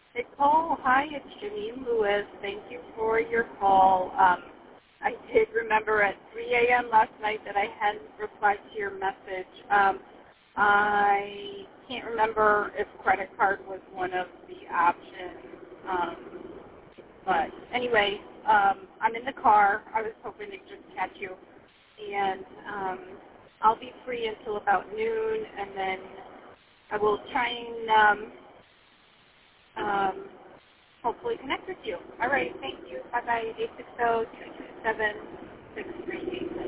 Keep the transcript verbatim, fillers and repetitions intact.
Nicole, hi, it's Janine Lewis. Thank you for your call. Um, I did remember at three a.m. last night that I hadn't replied to your message. Um, I can't remember if credit card was one of the options. Um, but anyway, um, I'm in the car. I was hoping to just catch you. And um, I'll be free until about noon, and then I will try and um, um, hopefully connect with you. All right, thank you. Bye-bye, eight six zero, two two seven, six three eight.